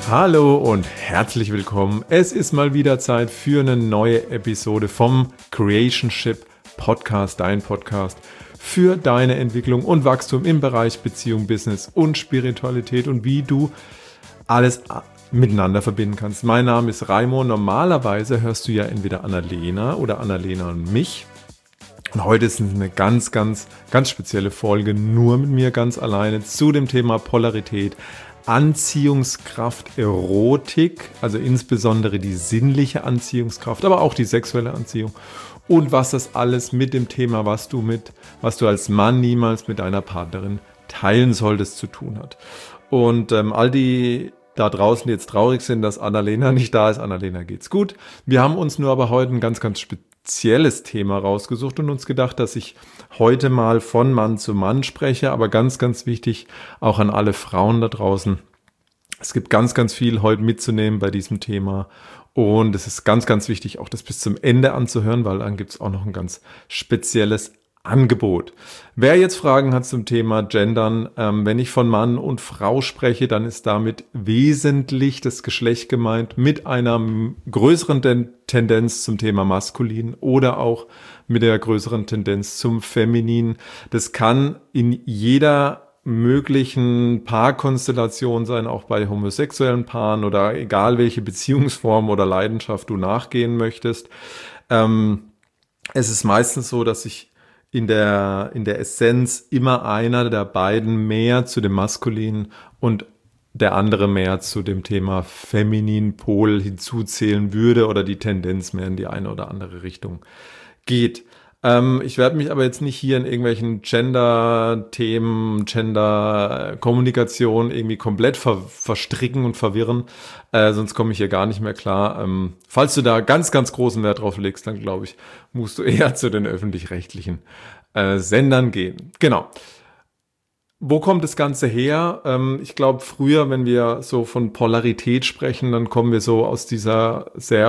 Hallo und herzlich willkommen. Es ist mal wieder Zeit für eine neue Episode vom Creationship Podcast, dein Podcast für deine Entwicklung und Wachstum im Bereich Beziehung, Business und Spiritualität und wie du alles miteinander verbinden kannst. Mein Name ist Raimo. Normalerweise hörst du ja entweder Annalena oder Annalena und mich. Und heute ist eine ganz spezielle Folge, nur mit mir ganz alleine zu dem Thema Polarität, Anziehungskraft, Erotik, also insbesondere die sinnliche Anziehungskraft, aber auch die sexuelle Anziehung und was das alles mit dem Thema, was du als Mann niemals mit deiner Partnerin teilen solltest, zu tun hat. Und all die da draußen, die jetzt traurig sind, dass Annalena nicht da ist, Annalena geht's gut. Wir haben uns nur aber heute ein ganz spezielles Thema rausgesucht und uns gedacht, dass ich heute mal von Mann zu Mann spreche, aber ganz wichtig auch an alle Frauen da draußen. Es gibt ganz viel heute mitzunehmen bei diesem Thema und es ist ganz wichtig, auch das bis zum Ende anzuhören, weil dann gibt es auch noch ein ganz spezielles Angebot. Wer jetzt Fragen hat zum Thema Gendern, wenn ich von Mann und Frau spreche, dann ist damit wesentlich das Geschlecht gemeint mit einer größeren Tendenz zum Thema Maskulin oder auch mit der größeren Tendenz zum Feminin. Das kann in jeder möglichen Paarkonstellation sein, auch bei homosexuellen Paaren oder egal welche Beziehungsform oder Leidenschaft du nachgehen möchtest. Es ist meistens so, dass sich in der Essenz immer einer der beiden mehr zu dem Maskulinen und der andere mehr zu dem Thema femininen Pol hinzuzählen würde oder die Tendenz mehr in die eine oder andere Richtung geht. Ich werde mich aber jetzt nicht hier in irgendwelchen Gender-Themen, Gender-Kommunikation irgendwie komplett verstricken und verwirren, sonst komme ich hier gar nicht mehr klar. Falls du da ganz großen Wert drauf legst, dann glaube ich, musst du eher zu den öffentlich-rechtlichen Sendern gehen. Genau. Wo kommt das Ganze her? Ich glaube, früher, wenn wir so von Polarität sprechen, dann kommen wir so aus dieser sehr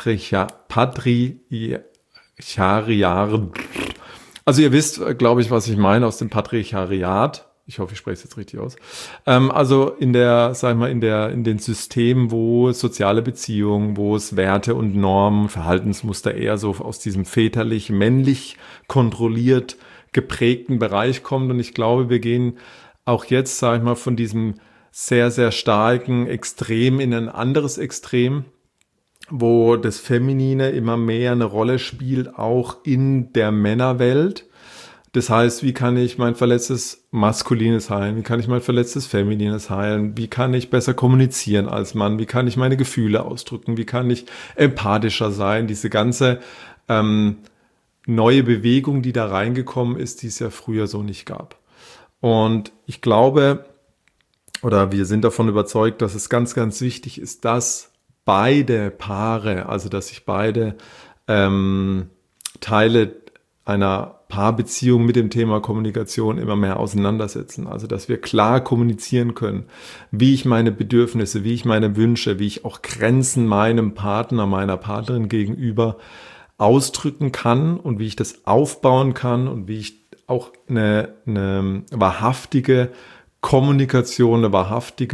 Also ihr wisst, glaube ich, was ich meine, aus dem Patriarchat. Ich hoffe, ich spreche es jetzt richtig aus. Also in den Systemen, wo soziale Beziehungen, wo es Werte und Normen, Verhaltensmuster eher so aus diesem väterlich-männlich kontrolliert geprägten Bereich kommt. Und ich glaube, wir gehen auch jetzt, sage ich mal, von diesem sehr starken Extrem in ein anderes Extrem, wo das Feminine immer mehr eine Rolle spielt, auch in der Männerwelt. Das heißt, wie kann ich mein verletztes Maskulines heilen? Wie kann ich mein verletztes Feminines heilen? Wie kann ich besser kommunizieren als Mann? Wie kann ich meine Gefühle ausdrücken? Wie kann ich empathischer sein? Diese ganze neue Bewegung, die da reingekommen ist, die es ja früher so nicht gab. Und ich glaube, oder wir sind davon überzeugt, dass es ganz wichtig ist, dass beide Paare, also dass sich beide Teile einer Paarbeziehung mit dem Thema Kommunikation immer mehr auseinandersetzen. Also dass wir klar kommunizieren können, wie ich meine Bedürfnisse, wie ich meine Wünsche, wie ich auch Grenzen meinem Partner, meiner Partnerin gegenüber ausdrücken kann und wie ich das aufbauen kann und wie ich auch eine wahrhaftige Kommunikation, eine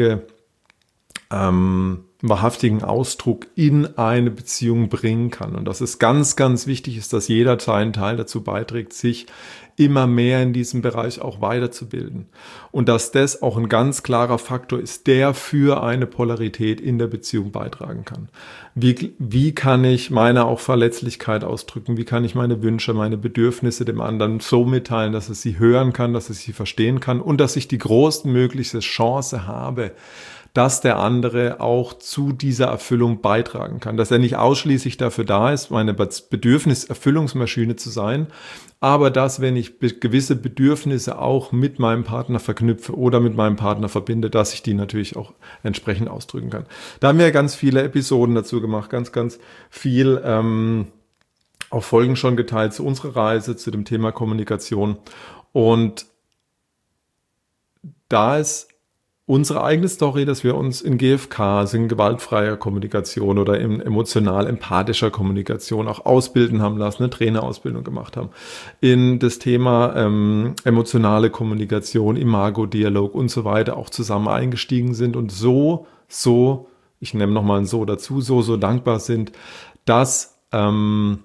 wahrhaftigen Ausdruck in eine Beziehung bringen kann. Und dass es ganz wichtig ist, dass jeder seinen Teil dazu beiträgt, sich immer mehr in diesem Bereich auch weiterzubilden. Und dass das auch ein ganz klarer Faktor ist, der für eine Polarität in der Beziehung beitragen kann. Wie kann ich meine auch Verletzlichkeit ausdrücken? Wie kann ich meine Wünsche, meine Bedürfnisse dem anderen so mitteilen, dass es sie hören kann, dass es sie verstehen kann und dass ich die größtmögliche Chance habe, dass der andere auch zu dieser Erfüllung beitragen kann. Dass er nicht ausschließlich dafür da ist, meine Bedürfniserfüllungsmaschine zu sein, aber dass, wenn ich gewisse Bedürfnisse auch mit meinem Partner verknüpfe oder mit meinem Partner verbinde, dass ich die natürlich auch entsprechend ausdrücken kann. Da haben wir ganz viele Episoden dazu gemacht, ganz viel auch Folgen schon geteilt zu unserer Reise, zu dem Thema Kommunikation. Und da ist unsere eigene Story, dass wir uns in GFK, in gewaltfreier Kommunikation oder in emotional-empathischer Kommunikation auch ausbilden haben lassen, eine Trainerausbildung gemacht haben, in das Thema emotionale Kommunikation, Imago-Dialog und so weiter auch zusammen eingestiegen sind und so, ich nehme nochmal ein So dazu, so dankbar sind, dass wir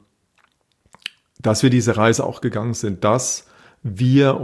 diese Reise auch gegangen sind, dass wir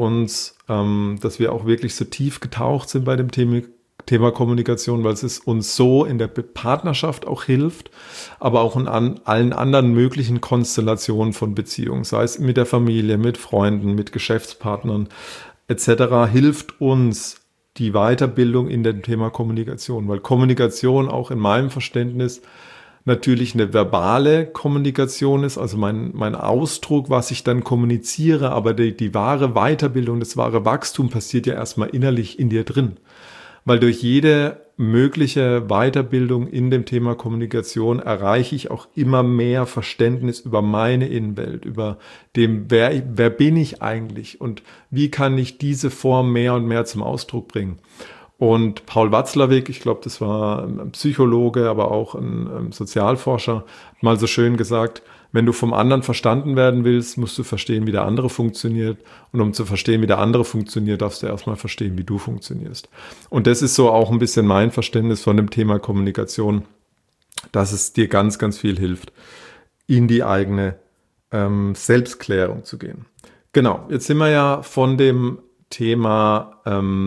auch wirklich so tief getaucht sind bei dem Thema Kommunikation, weil es uns so in der Partnerschaft auch hilft, aber auch in allen anderen möglichen Konstellationen von Beziehungen, sei es mit der Familie, mit Freunden, mit Geschäftspartnern etc., hilft uns die Weiterbildung in dem Thema Kommunikation, weil Kommunikation auch in meinem Verständnis natürlich eine verbale Kommunikation ist, also mein Ausdruck, was ich dann kommuniziere, aber die wahre Weiterbildung, das wahre Wachstum passiert ja erstmal innerlich in dir drin. Weil durch jede mögliche Weiterbildung in dem Thema Kommunikation erreiche ich auch immer mehr Verständnis über meine Innenwelt, über wer bin ich eigentlich und wie kann ich diese Form mehr und mehr zum Ausdruck bringen. Und Paul Watzlawick, ich glaube, das war ein Psychologe, aber auch ein Sozialforscher, hat mal so schön gesagt, wenn du vom anderen verstanden werden willst, musst du verstehen, wie der andere funktioniert. Und um zu verstehen, wie der andere funktioniert, darfst du erstmal verstehen, wie du funktionierst. Und das ist so auch ein bisschen mein Verständnis von dem Thema Kommunikation, dass es dir ganz, ganz viel hilft, in die eigene Selbstklärung zu gehen. Genau, jetzt sind wir ja von dem Thema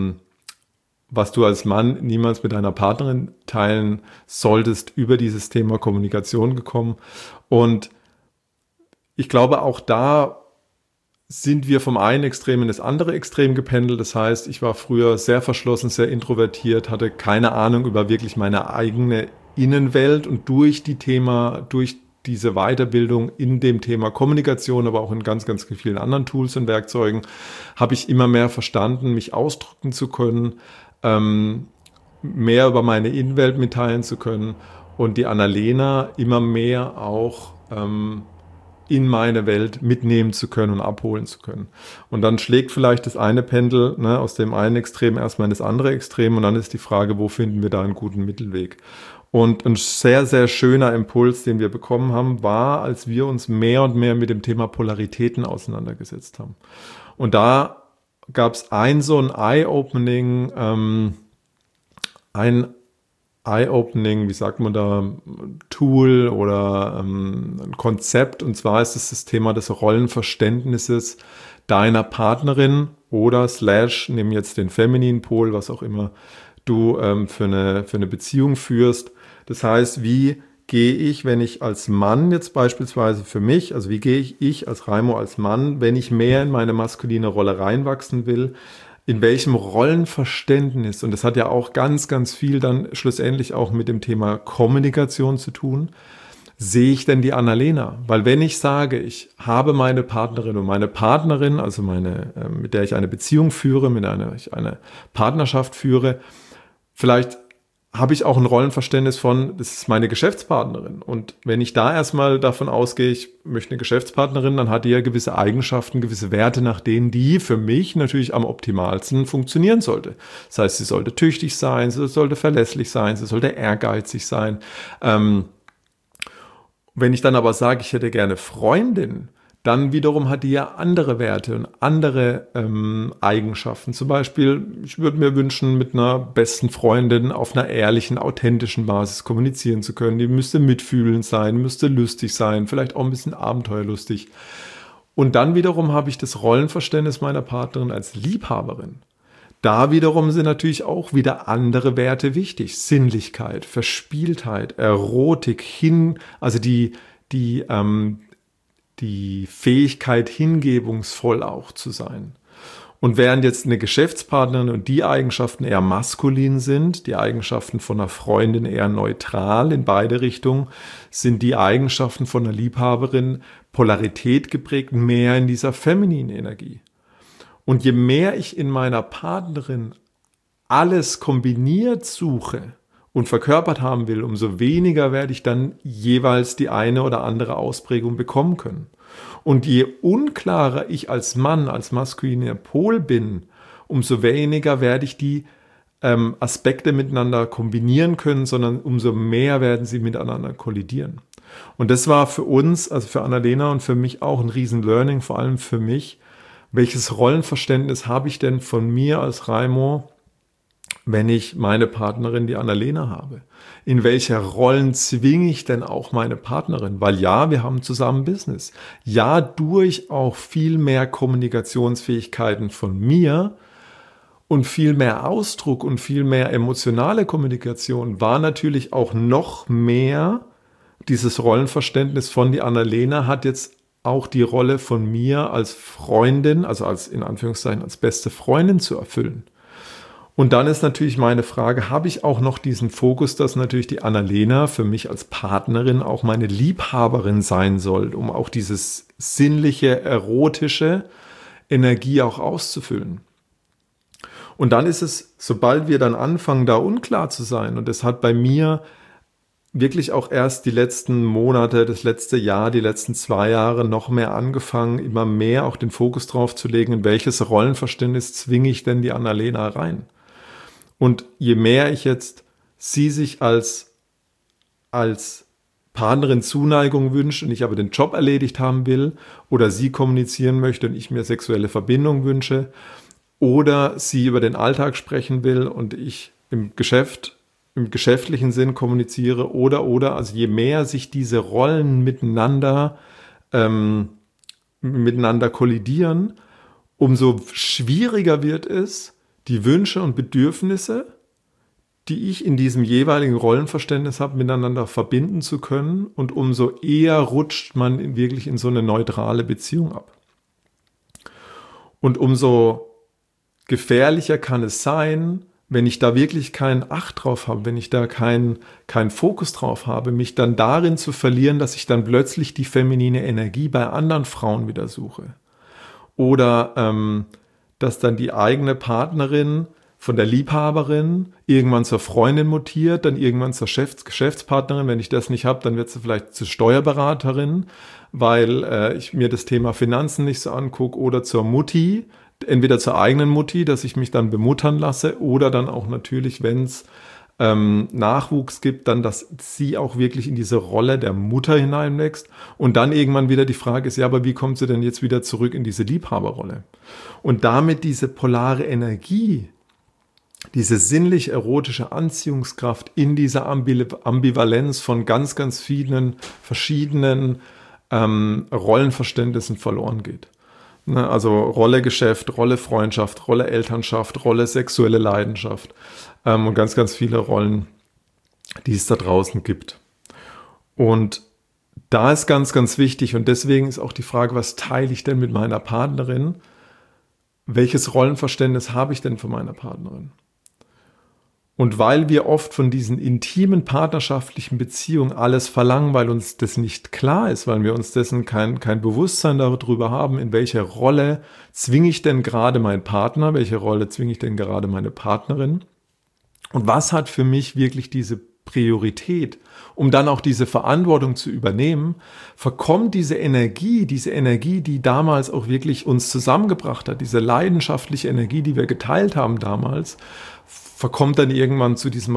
was du als Mann niemals mit deiner Partnerin teilen solltest, über dieses Thema Kommunikation gekommen. Und ich glaube, auch da sind wir vom einen Extrem in das andere Extrem gependelt. Das heißt, ich war früher sehr verschlossen, sehr introvertiert, hatte keine Ahnung über wirklich meine eigene Innenwelt und durch diese Weiterbildung in dem Thema Kommunikation, aber auch in ganz, ganz vielen anderen Tools und Werkzeugen, habe ich immer mehr verstanden, mich ausdrücken zu können, mehr über meine Innenwelt mitteilen zu können und die Annalena immer mehr auch in meine Welt mitnehmen zu können und abholen zu können. Und dann schlägt vielleicht das eine Pendel aus dem einen Extrem erstmal in das andere Extrem und dann ist die Frage, wo finden wir da einen guten Mittelweg? Und ein sehr, sehr schöner Impuls, den wir bekommen haben, war, als wir uns mehr und mehr mit dem Thema Polaritäten auseinandergesetzt haben. Und da gab es so ein Eye-Opening, wie sagt man da, Tool oder ein Konzept. Und zwar ist es das Thema des Rollenverständnisses deiner Partnerin oder / nimm jetzt den femininen Pol, was auch immer du für eine Beziehung führst. Das heißt, wie gehe ich, wenn ich als Mann jetzt beispielsweise für mich, also wie gehe ich als Raimo als Mann, wenn ich mehr in meine maskuline Rolle reinwachsen will, in welchem Rollenverständnis, und das hat ja auch ganz, ganz viel dann schlussendlich auch mit dem Thema Kommunikation zu tun, sehe ich denn die Annalena? Weil wenn ich sage, ich habe meine Partnerin und meine Partnerin, also mit der ich eine Beziehung führe, mit der ich eine Partnerschaft führe, vielleicht habe ich auch ein Rollenverständnis von, das ist meine Geschäftspartnerin. Und wenn ich da erstmal davon ausgehe, ich möchte eine Geschäftspartnerin, dann hat die ja gewisse Eigenschaften, gewisse Werte, nach denen die für mich natürlich am optimalsten funktionieren sollte. Das heißt, sie sollte tüchtig sein, sie sollte verlässlich sein, sie sollte ehrgeizig sein. Wenn ich dann aber sage, ich hätte gerne Freundin, dann wiederum hat die ja andere Werte und andere Eigenschaften. Zum Beispiel, ich würde mir wünschen, mit einer besten Freundin auf einer ehrlichen, authentischen Basis kommunizieren zu können. Die müsste mitfühlend sein, müsste lustig sein, vielleicht auch ein bisschen abenteuerlustig. Und dann wiederum habe ich das Rollenverständnis meiner Partnerin als Liebhaberin. Da wiederum sind natürlich auch wieder andere Werte wichtig. Sinnlichkeit, Verspieltheit, Erotik, also die Fähigkeit, hingebungsvoll auch zu sein. Und während jetzt eine Geschäftspartnerin und die Eigenschaften eher maskulin sind, die Eigenschaften von einer Freundin eher neutral in beide Richtungen, sind die Eigenschaften von einer Liebhaberin Polarität geprägt, mehr in dieser femininen Energie. Und je mehr ich in meiner Partnerin alles kombiniert suche und verkörpert haben will, umso weniger werde ich dann jeweils die eine oder andere Ausprägung bekommen können. Und je unklarer ich als Mann, als maskuliner Pol bin, umso weniger werde ich die Aspekte miteinander kombinieren können, sondern umso mehr werden sie miteinander kollidieren. Und das war für uns, also für Annalena und für mich auch ein Riesen-Learning, vor allem für mich. Welches Rollenverständnis habe ich denn von mir als Raimo, wenn ich meine Partnerin, die Annalena, habe? In welcher Rollen zwinge ich denn auch meine Partnerin? Weil ja, wir haben zusammen Business. Ja, durch auch viel mehr Kommunikationsfähigkeiten von mir und viel mehr Ausdruck und viel mehr emotionale Kommunikation war natürlich auch noch mehr dieses Rollenverständnis von die Annalena hat jetzt auch die Rolle von mir als Freundin, also als in Anführungszeichen als beste Freundin zu erfüllen. Und dann ist natürlich meine Frage, habe ich auch noch diesen Fokus, dass natürlich die Annalena für mich als Partnerin auch meine Liebhaberin sein soll, um auch dieses sinnliche, erotische Energie auch auszufüllen. Und dann ist es, sobald wir dann anfangen, da unklar zu sein, und das hat bei mir wirklich auch erst die letzten Monate, das letzte Jahr, die letzten 2 Jahre noch mehr angefangen, immer mehr auch den Fokus drauf zu legen, in welches Rollenverständnis zwinge ich denn die Annalena rein. Und je mehr ich jetzt sie sich als Partnerin Zuneigung wünsche und ich aber den Job erledigt haben will oder sie kommunizieren möchte und ich mir sexuelle Verbindung wünsche oder sie über den Alltag sprechen will und ich im geschäftlichen Sinn kommuniziere oder, also je mehr sich diese Rollen miteinander kollidieren, umso schwieriger wird es, die Wünsche und Bedürfnisse, die ich in diesem jeweiligen Rollenverständnis habe, miteinander verbinden zu können und umso eher rutscht man wirklich in so eine neutrale Beziehung ab. Und umso gefährlicher kann es sein, wenn ich da wirklich keinen Acht drauf habe, wenn ich da keinen Fokus drauf habe, mich dann darin zu verlieren, dass ich dann plötzlich die feminine Energie bei anderen Frauen wieder suche. Oder dass dann die eigene Partnerin von der Liebhaberin irgendwann zur Freundin mutiert, dann irgendwann zur Geschäftspartnerin. Wenn ich das nicht habe, dann wird sie vielleicht zur Steuerberaterin, weil ich mir das Thema Finanzen nicht so angucke, oder zur Mutti, entweder zur eigenen Mutti, dass ich mich dann bemuttern lasse, oder dann auch natürlich, wenn es Nachwuchs gibt, dann, dass sie auch wirklich in diese Rolle der Mutter hineinwächst. Und dann irgendwann wieder die Frage ist, ja, aber wie kommt sie denn jetzt wieder zurück in diese Liebhaberrolle? Und damit diese polare Energie, diese sinnlich-erotische Anziehungskraft in dieser Ambivalenz von ganz, ganz vielen verschiedenen Rollenverständnissen verloren geht. Also Rolle Geschäft, Rolle Freundschaft, Rolle Elternschaft, Rolle sexuelle Leidenschaft und ganz, ganz viele Rollen, die es da draußen gibt. Und da ist ganz, ganz wichtig, und deswegen ist auch die Frage, was teile ich denn mit meiner Partnerin? Welches Rollenverständnis habe ich denn von meiner Partnerin? Und weil wir oft von diesen intimen partnerschaftlichen Beziehungen alles verlangen, weil uns das nicht klar ist, weil wir uns dessen kein Bewusstsein darüber haben, in welche Rolle zwinge ich denn gerade meinen Partner, welche Rolle zwinge ich denn gerade meine Partnerin und was hat für mich wirklich diese Priorität, um dann auch diese Verantwortung zu übernehmen, verkommt diese Energie, die damals auch wirklich uns zusammengebracht hat, diese leidenschaftliche Energie, die wir geteilt haben damals, verkommt dann irgendwann zu diesem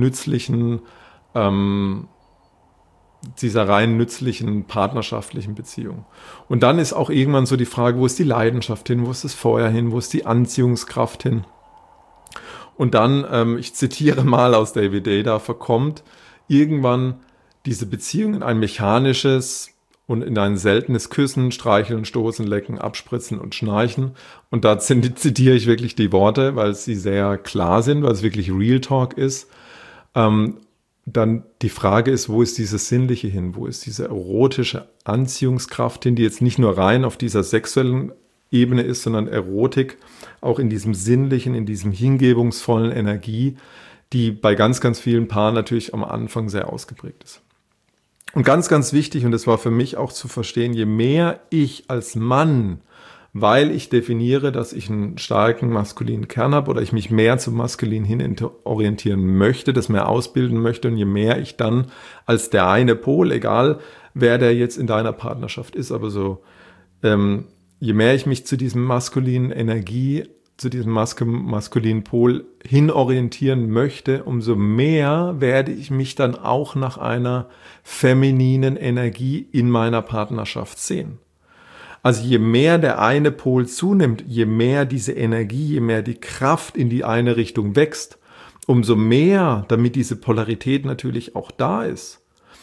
dieser rein nützlichen partnerschaftlichen Beziehung. Und dann ist auch irgendwann so die Frage, wo ist die Leidenschaft hin, wo ist das Feuer hin, wo ist die Anziehungskraft hin? Und dann, ich zitiere mal aus David Deida, verkommt irgendwann diese Beziehung in ein mechanisches und in ein seltenes Küssen, Streicheln, Stoßen, Lecken, Abspritzen und Schnarchen. Und da zitiere ich wirklich die Worte, weil sie sehr klar sind, weil es wirklich Real Talk ist. Dann die Frage ist, wo ist dieses Sinnliche hin? Wo ist diese erotische Anziehungskraft hin, die jetzt nicht nur rein auf dieser sexuellen Ebene ist, sondern Erotik auch in diesem sinnlichen, in diesem hingebungsvollen Energie, die bei ganz, ganz vielen Paaren natürlich am Anfang sehr ausgeprägt ist. Und ganz, ganz wichtig, und das war für mich auch zu verstehen, je mehr ich als Mann, weil ich definiere, dass ich einen starken maskulinen Kern habe oder ich mich mehr zum Maskulin hin orientieren möchte, das mehr ausbilden möchte, und je mehr ich dann als der eine Pol, egal wer der jetzt in deiner Partnerschaft ist, aber so, je mehr ich mich zu diesem maskulinen Energie zu diesem maskulinen Pol hinorientieren möchte, umso mehr werde ich mich dann auch nach einer femininen Energie in meiner Partnerschaft sehen. Also je mehr der eine Pol zunimmt, je mehr diese Energie, je mehr die Kraft in die eine Richtung wächst, umso mehr, damit diese Polarität natürlich auch da ist,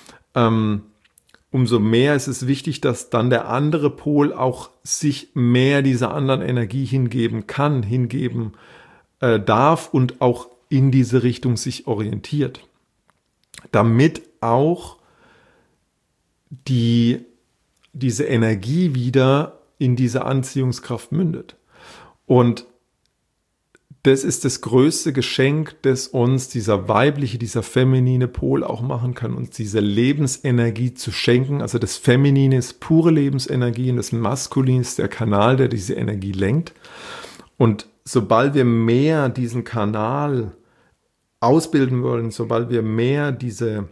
umso mehr ist es wichtig, dass dann der andere Pol auch sich mehr dieser anderen Energie hingeben kann, hingeben darf und auch in diese Richtung sich orientiert, damit auch diese Energie wieder in diese Anziehungskraft mündet. Und das ist das größte Geschenk, das uns dieser weibliche, dieser feminine Pol auch machen kann, uns diese Lebensenergie zu schenken. Also das Feminine ist pure Lebensenergie und das Maskuline ist der Kanal, der diese Energie lenkt. Und sobald wir mehr diesen Kanal ausbilden wollen, sobald wir mehr diese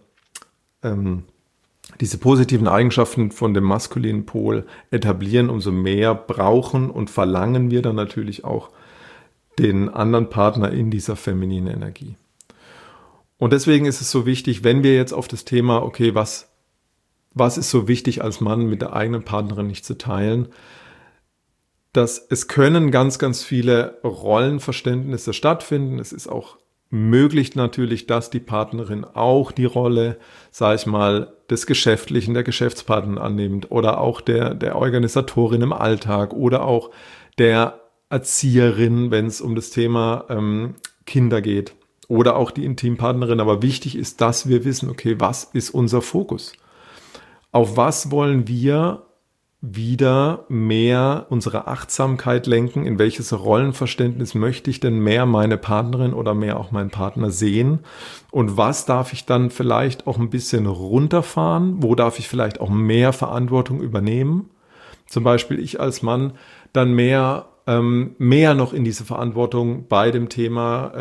positiven Eigenschaften von dem maskulinen Pol etablieren, umso mehr brauchen und verlangen wir dann natürlich auch den anderen Partner in dieser femininen Energie. Und deswegen ist es so wichtig, wenn wir jetzt auf das Thema, okay, was ist so wichtig als Mann mit der eigenen Partnerin nicht zu teilen, dass es können ganz, ganz viele Rollenverständnisse stattfinden. Es ist auch möglich natürlich, dass die Partnerin auch die Rolle, sage ich mal, des Geschäftlichen, der Geschäftspartnerin annimmt oder auch der Organisatorin im Alltag oder auch der Erzieherin, wenn es um das Thema Kinder geht oder auch die Intimpartnerin. Aber wichtig ist, dass wir wissen, okay, was ist unser Fokus? Auf was wollen wir wieder mehr unsere Achtsamkeit lenken? In welches Rollenverständnis möchte ich denn mehr meine Partnerin oder mehr auch meinen Partner sehen? Und was darf ich dann vielleicht auch ein bisschen runterfahren? Wo darf ich vielleicht auch mehr Verantwortung übernehmen? Zum Beispiel ich als Mann dann mehr noch in diese Verantwortung bei dem Thema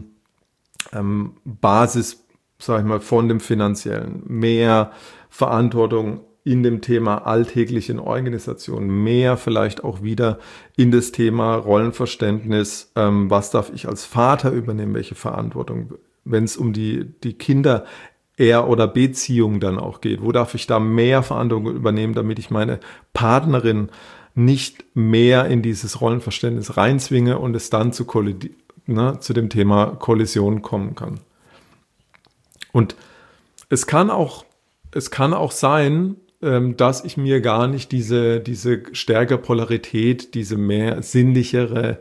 Basis, sag ich mal, von dem Finanziellen, mehr Verantwortung in dem Thema alltäglichen Organisation, mehr vielleicht auch wieder in das Thema Rollenverständnis, was darf ich als Vater übernehmen, welche Verantwortung, wenn es um die Kinder oder Beziehung dann auch geht, wo darf ich da mehr Verantwortung übernehmen, damit ich meine Partnerin nicht mehr in dieses Rollenverständnis reinzwinge und es dann zu dem Thema Kollision kommen kann. Und es kann auch sein, dass ich mir gar nicht diese stärkere Polarität, diese mehr sinnlichere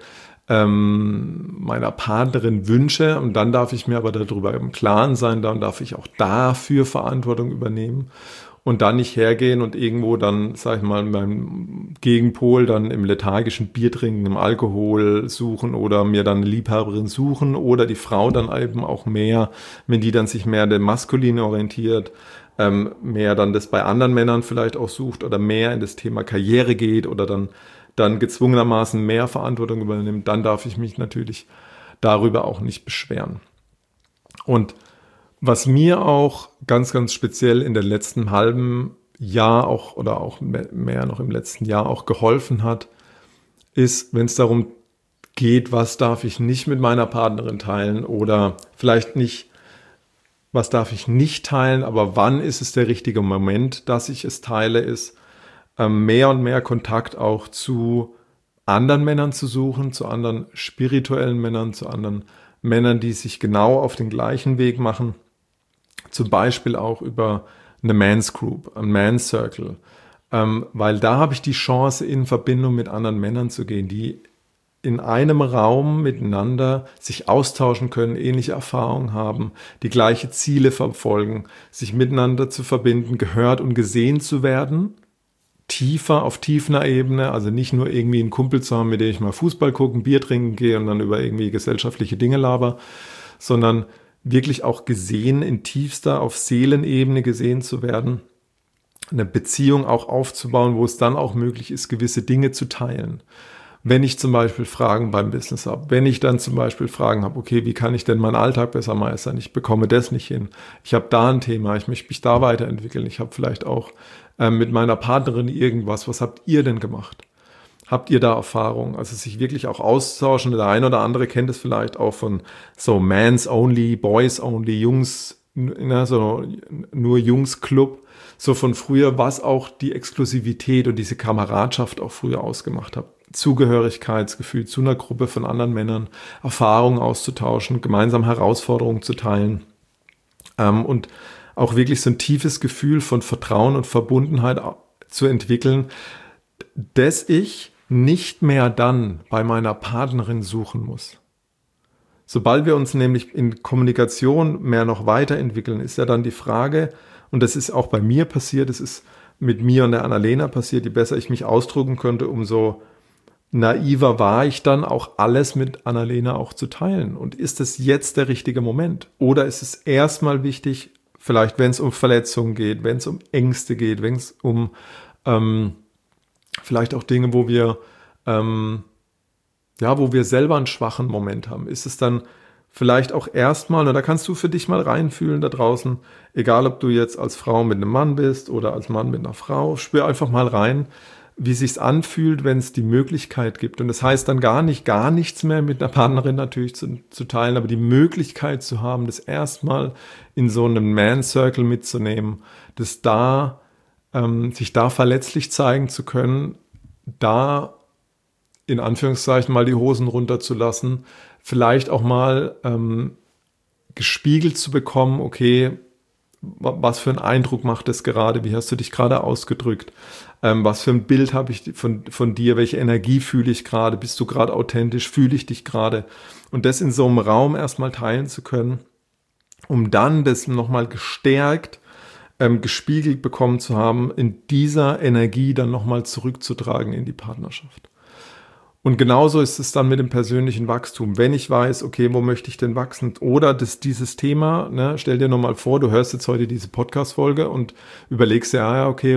meiner Partnerin wünsche, und dann darf ich mir aber darüber im Klaren sein, dann darf ich auch dafür Verantwortung übernehmen und dann nicht hergehen und irgendwo dann, sag ich mal, meinem Gegenpol dann im lethargischen Biertrinken, im Alkohol suchen oder mir dann eine Liebhaberin suchen oder die Frau dann eben auch mehr, wenn die dann sich mehr an dem Maskulinen orientiert, mehr dann das bei anderen Männern vielleicht auch sucht oder mehr in das Thema Karriere geht oder dann gezwungenermaßen mehr Verantwortung übernimmt, dann darf ich mich natürlich darüber auch nicht beschweren. Und was mir auch ganz, ganz speziell in den letzten halben Jahr auch oder auch mehr noch im letzten Jahr auch geholfen hat, ist, wenn es darum geht, was darf ich nicht mit meiner Partnerin teilen oder vielleicht nicht, was darf ich nicht teilen, aber wann ist es der richtige Moment, dass ich es teile, ist mehr und mehr Kontakt auch zu anderen Männern zu suchen, zu anderen spirituellen Männern, zu anderen Männern, die sich genau auf den gleichen Weg machen. Zum Beispiel auch über eine Men's Group, ein Men's Circle, weil da habe ich die Chance, in Verbindung mit anderen Männern zu gehen, die in einem Raum miteinander sich austauschen können, ähnliche Erfahrungen haben, die gleiche Ziele verfolgen, sich miteinander zu verbinden, gehört und gesehen zu werden, auf tiefener Ebene, also nicht nur irgendwie einen Kumpel zu haben, mit dem ich mal Fußball gucke, ein Bier trinken gehe und dann über irgendwie gesellschaftliche Dinge laber, sondern wirklich auch gesehen in tiefster, auf Seelenebene gesehen zu werden, eine Beziehung auch aufzubauen, wo es dann auch möglich ist, gewisse Dinge zu teilen. Wenn ich zum Beispiel Fragen beim Business habe, wenn ich dann zum Beispiel Fragen habe, okay, wie kann ich denn meinen Alltag besser meistern? Ich bekomme das nicht hin. Ich habe da ein Thema, ich möchte mich da weiterentwickeln. Ich habe vielleicht auch mit meiner Partnerin irgendwas. Was habt ihr denn gemacht? Habt ihr da Erfahrung? Also sich wirklich auch austauschen. Der eine oder andere kennt es vielleicht auch von so Mans Only, Boys Only, Jungs, so nur Jungs Club, so von früher, was auch die Exklusivität und diese Kameradschaft auch früher ausgemacht hat. Zugehörigkeitsgefühl zu einer Gruppe von anderen Männern, Erfahrungen auszutauschen, gemeinsam Herausforderungen zu teilen und auch wirklich so ein tiefes Gefühl von Vertrauen und Verbundenheit zu entwickeln, das ich nicht mehr dann bei meiner Partnerin suchen muss. Sobald wir uns nämlich in Kommunikation mehr noch weiterentwickeln, ist ja dann die Frage, und das ist auch bei mir passiert, es ist mit mir und der Annalena passiert, je besser ich mich ausdrücken könnte, umso naiver war ich dann auch alles mit Annalena auch zu teilen. Und ist es jetzt der richtige Moment? Oder ist es erstmal wichtig, vielleicht wenn es um Verletzungen geht, wenn es um Ängste geht, wenn es um vielleicht auch Dinge, wo wir selber einen schwachen Moment haben, ist es dann vielleicht auch erstmal, und da kannst du für dich mal reinfühlen da draußen, egal ob du jetzt als Frau mit einem Mann bist oder als Mann mit einer Frau, spür einfach mal rein, wie sich's anfühlt, wenn es die Möglichkeit gibt. Und das heißt dann gar nichts mehr mit einer Partnerin natürlich zu teilen, aber die Möglichkeit zu haben, das erstmal in so einem Man-Circle mitzunehmen, das da sich da verletzlich zeigen zu können, da in Anführungszeichen mal die Hosen runterzulassen, vielleicht auch mal gespiegelt zu bekommen, okay, was für einen Eindruck macht das gerade, wie hast du dich gerade ausgedrückt, was für ein Bild habe ich von dir, welche Energie fühle ich gerade, bist du gerade authentisch, fühle ich dich gerade, und das in so einem Raum erstmal teilen zu können, um dann das nochmal gestärkt gespiegelt bekommen zu haben, in dieser Energie dann nochmal zurückzutragen in die Partnerschaft. Und genauso ist es dann mit dem persönlichen Wachstum. Wenn ich weiß, okay, wo möchte ich denn wachsen? Oder dieses Thema, ne, stell dir nochmal vor, du hörst jetzt heute diese Podcast-Folge und überlegst dir, okay,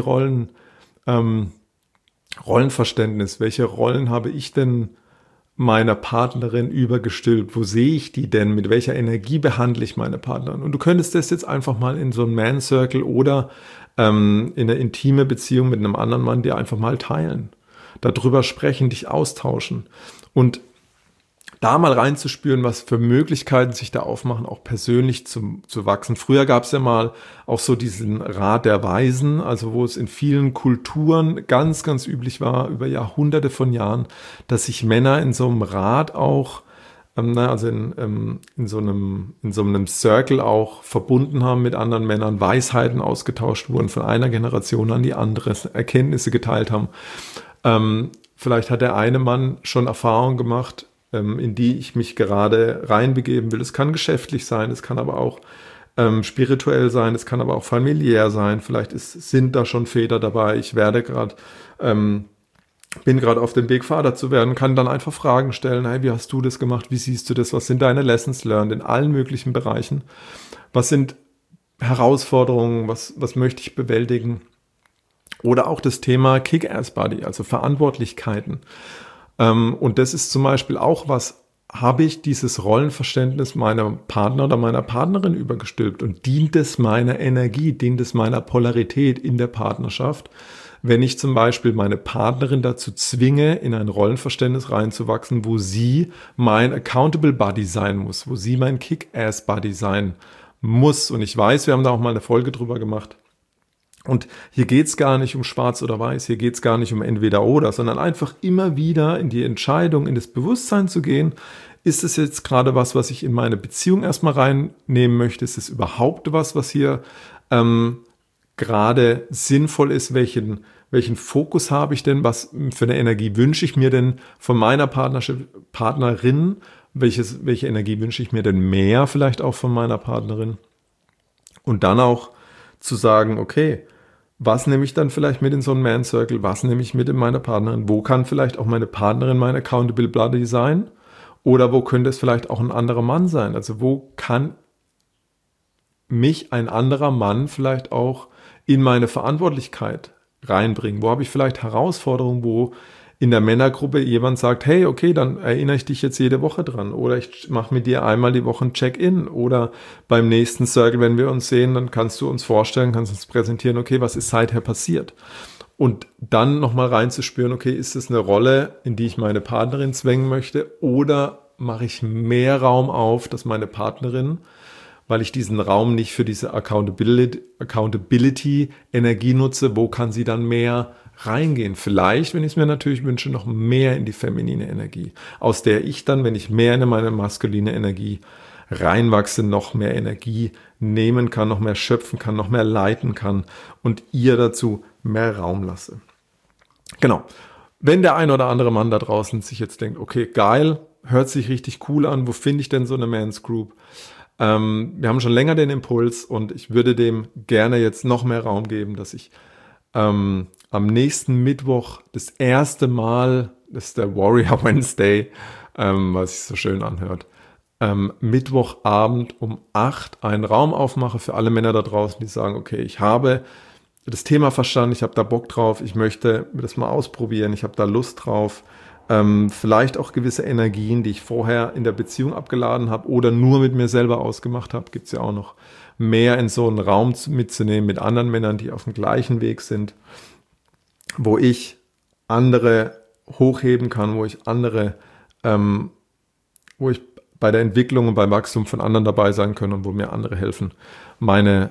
Rollenverständnis. Welche Rollen habe ich denn meiner Partnerin übergestülpt? Wo sehe ich die denn? Mit welcher Energie behandle ich meine Partnerin? Und du könntest das jetzt einfach mal in so einem Man-Circle oder in eine intime Beziehung mit einem anderen Mann dir einfach mal teilen. Darüber sprechen, dich austauschen und da mal reinzuspüren, was für Möglichkeiten sich da aufmachen, auch persönlich zu wachsen. Früher gab es ja mal auch so diesen Rat der Weisen, also wo es in vielen Kulturen ganz, ganz üblich war, über Jahrhunderte von Jahren, dass sich Männer in so einem Rat auch, also in so einem Circle auch verbunden haben mit anderen Männern, Weisheiten ausgetauscht wurden von einer Generation an die andere, Erkenntnisse geteilt haben. Vielleicht hat der eine Mann schon Erfahrungen gemacht, in die ich mich gerade reinbegeben will. Es kann geschäftlich sein, es kann aber auch spirituell sein, es kann aber auch familiär sein. Vielleicht sind da schon Väter dabei. Ich bin gerade auf dem Weg, Vater zu werden, kann dann einfach Fragen stellen. Hey, wie hast du das gemacht? Wie siehst du das? Was sind deine Lessons learned in allen möglichen Bereichen? Was sind Herausforderungen? Was möchte ich bewältigen? Oder auch das Thema Kick-Ass-Buddy, also Verantwortlichkeiten. Und das ist zum Beispiel auch was, habe ich dieses Rollenverständnis meinem Partner oder meiner Partnerin übergestülpt und dient es meiner Energie, dient es meiner Polarität in der Partnerschaft, wenn ich zum Beispiel meine Partnerin dazu zwinge, in ein Rollenverständnis reinzuwachsen, wo sie mein Accountable Buddy sein muss, wo sie mein Kick-Ass-Buddy sein muss. Und ich weiß, wir haben da auch mal eine Folge drüber gemacht. Und hier geht's gar nicht um schwarz oder weiß, hier geht's gar nicht um entweder oder, sondern einfach immer wieder in die Entscheidung, in das Bewusstsein zu gehen, ist es jetzt gerade was ich in meine Beziehung erstmal reinnehmen möchte, ist es überhaupt was hier gerade sinnvoll ist, welchen Fokus habe ich denn, was für eine Energie wünsche ich mir denn von meiner Partnerin, welche Energie wünsche ich mir denn mehr vielleicht auch von meiner Partnerin, und dann auch zu sagen, okay, was nehme ich dann vielleicht mit in so einen Man-Circle, was nehme ich mit in meine Partnerin, wo kann vielleicht auch meine Partnerin mein Accountable Buddy sein oder wo könnte es vielleicht auch ein anderer Mann sein, also wo kann mich ein anderer Mann vielleicht auch in meine Verantwortlichkeit reinbringen, wo habe ich vielleicht Herausforderungen, wo in der Männergruppe jemand sagt, hey, okay, dann erinnere ich dich jetzt jede Woche dran oder ich mache mit dir einmal die Woche ein Check-in oder beim nächsten Circle, wenn wir uns sehen, dann kannst du uns vorstellen, kannst uns präsentieren, okay, was ist seither passiert? Und dann nochmal reinzuspüren, okay, ist das eine Rolle, in die ich meine Partnerin zwängen möchte, oder mache ich mehr Raum auf, dass meine Partnerin, weil ich diesen Raum nicht für diese Accountability-Energie nutze, wo kann sie dann mehr reingehen? Vielleicht, wenn ich es mir natürlich wünsche, noch mehr in die feminine Energie, aus der ich dann, wenn ich mehr in meine maskuline Energie reinwachse, noch mehr Energie nehmen kann, noch mehr schöpfen kann, noch mehr leiten kann und ihr dazu mehr Raum lasse. Genau. Wenn der ein oder andere Mann da draußen sich jetzt denkt, okay, geil, hört sich richtig cool an, wo finde ich denn so eine Men's Group? Wir haben schon länger den Impuls und ich würde dem gerne jetzt noch mehr Raum geben, dass ich am nächsten Mittwoch das erste Mal, das ist der Warrior Wednesday, was sich so schön anhört, Mittwochabend um 8 einen Raum aufmache für alle Männer da draußen, die sagen, okay, ich habe das Thema verstanden, ich habe da Bock drauf, ich möchte das mal ausprobieren, ich habe da Lust drauf, vielleicht auch gewisse Energien, die ich vorher in der Beziehung abgeladen habe oder nur mit mir selber ausgemacht habe, gibt es ja auch noch, mehr in so einen Raum mitzunehmen mit anderen Männern, die auf dem gleichen Weg sind, wo ich andere hochheben kann, wo ich bei der Entwicklung und beim Wachstum von anderen dabei sein kann und wo mir andere helfen, mein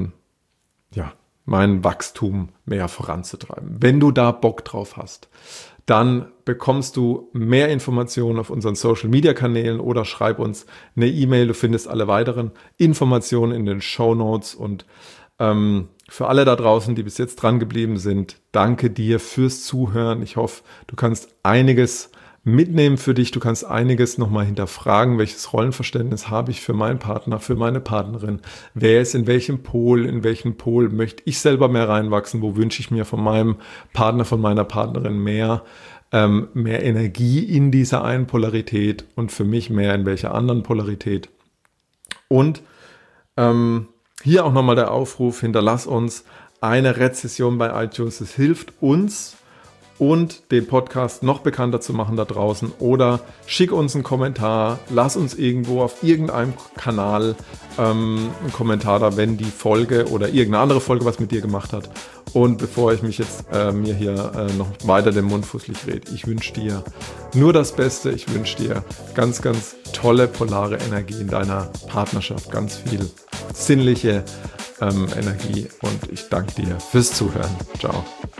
Wachstum mehr voranzutreiben. Wenn du da Bock drauf hast, dann bekommst du mehr Informationen auf unseren Social-Media-Kanälen oder schreib uns eine E-Mail. Du findest alle weiteren Informationen in den Shownotes. Und für alle da draußen, die bis jetzt dran geblieben sind, danke dir fürs Zuhören. Ich hoffe, du kannst einiges mitnehmen für dich. Du kannst einiges nochmal hinterfragen, welches Rollenverständnis habe ich für meinen Partner, für meine Partnerin. Wer ist in welchem Pol möchte ich selber mehr reinwachsen? Wo wünsche ich mir von meinem Partner, von meiner Partnerin mehr Energie in dieser einen Polarität und für mich mehr in welcher anderen Polarität? Und hier auch nochmal der Aufruf, hinterlass uns eine Rezension bei iTunes. Es hilft uns und den Podcast noch bekannter zu machen da draußen, oder schick uns einen Kommentar, lass uns irgendwo auf irgendeinem Kanal einen Kommentar da, wenn die Folge oder irgendeine andere Folge was mit dir gemacht hat. Und bevor ich mich jetzt mir hier noch weiter den Mund fusselig rede, ich wünsche dir nur das Beste, ich wünsche dir ganz, ganz tolle polare Energie in deiner Partnerschaft, ganz viel sinnliche Energie, und ich danke dir fürs Zuhören. Ciao.